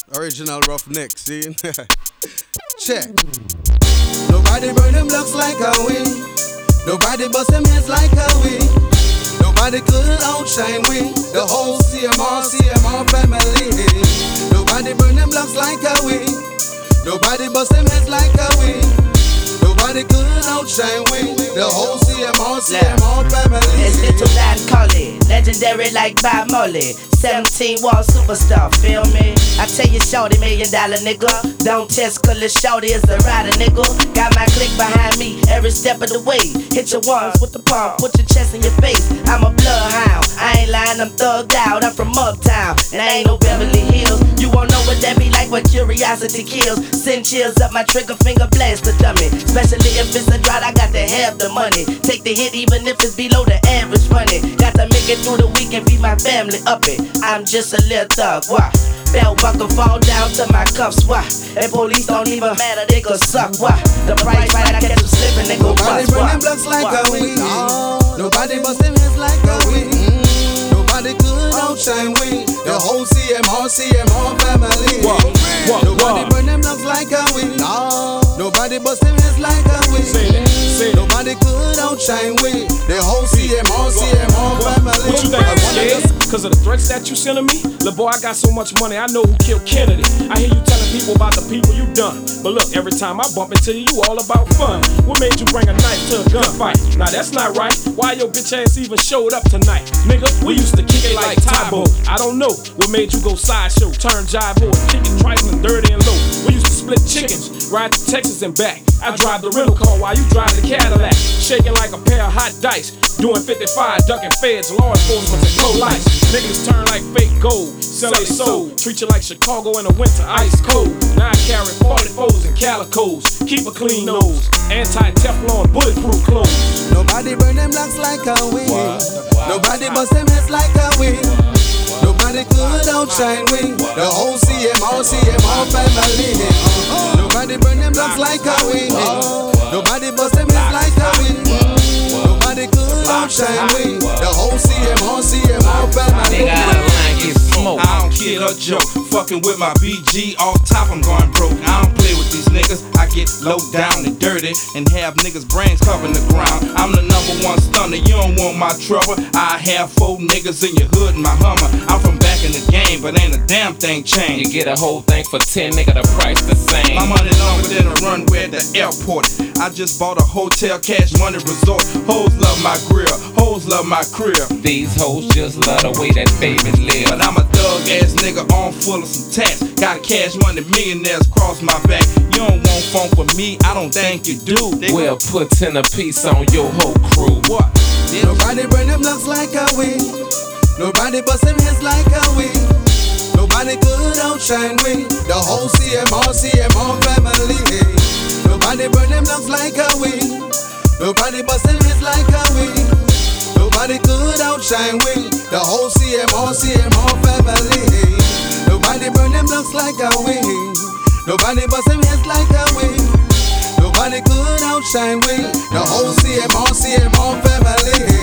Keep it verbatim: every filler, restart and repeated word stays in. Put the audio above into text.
Original Roughneck, see? Check. Nobody burn them looks like how we. Nobody bust them heads like how we. Nobody could outshine we. The whole C M R, C M R family. Nobody burn them looks like how we. Nobody bust them heads like how we. Nobody could outshine we. The whole C M R, C M R family. It's little Don Collie, legendary like Bob Marley. seventeen wall superstar, feel me? I tell you, shorty, million dollar nigga. Don't test, cause the shorty is the rider, nigga. Got my clique behind me every step of the way. Hit your ones with the pump, put your chest in your face. I'm a bloodhound, I ain't lying, I'm thugged out. I'm from Uptown, and I ain't no Beverly Hills. You won't know what that be like when curiosity kills. Send chills up my trigger finger, blast the dummy. Especially if it's a drought, I got to have the money. Take the hit even if it's below the average money. Got to make it through the week and feed my family up it. I'm just a little thug, why? Belt buckle fall down to my cuffs, why? And police don't even matter, they gon' suck, why? The price right, I catch them slipping, they gon' bust, why? Nobody burn them blocks like a we. Nobody bust them heads like a we. Nobody could outshine we. The whole C M R, C M R family. Nobody burn them blocks like a we. Nobody bust them heads like a we. Nobody could outshine we. The whole C M R, C M R family. What you think, I'm scared? Cause of the threats that you sending me? Lil' boy, I got so much money, I know who killed Kennedy. I hear you telling people about the people you done. But look, every time I bump into you, you all about fun. What made you bring a knife to a gunfight? Now that's not right. Why your bitch ass even showed up tonight? Nigga, we used to kick it like Tybo. I don't know what made you go sideshow, turn jive or kick it trifling dirty and low. We used to split chickens, ride to Texas and back. I drive the rental car while you drive the Cadillac. Shaking like a pair of hot dice. Doing fifty-five, ducking feds, law enforcement and no lights. Niggas turn like fake gold, sell they soul. Treat you like Chicago in the winter, ice cold. Now I carry forty-fours and calicos. Keep a clean nose, anti-Teflon, bulletproof clothes. Nobody burn them blocks like how we. Nobody bust them heads like how we. Nobody could outshine we. The whole C M R, C M R family. Nobody burn them blocks like how we. Nobody bust them heads like how we. Nobody could outshine we. The whole C M R, C M R family. Nigga out of line, get smoked. I don't kid or joke. Fucking with my B G off top, I'm going broke. I don't play with these niggas. I get low down and dirty and have niggas' brains covering the ground. I'm the number one stunner. You don't want my trouble. I have four niggas in your hood in my Hummer. I'm from back in the game, but ain't a damn thing changed. You get a whole thing for ten, nigga, the price the same. My money longer than a runway at the airport. I just bought a hotel, cash money resort. Hoes love my grill, hoes love my crib. These hoes just love the way that baby live. But I'm a thug ass nigga on full of some tats. Got cash money millionaires cross my back. You don't want funk with me, I don't think you do. Well, put ten a piece on your whole crew. What? Nobody burn them blocks like how we. Nobody bust them heads like how we. Nobody could outshine we. The whole C M R, C M R family. Nobody burn them blocks like how we. Nobody bust them heads like how we. Nobody could outshine we. The whole C M R, C M R family. Nobody burn them blocks like how we. Nobody bust them heads like how we. Nobody could outshine we. The whole C M R, C M R family.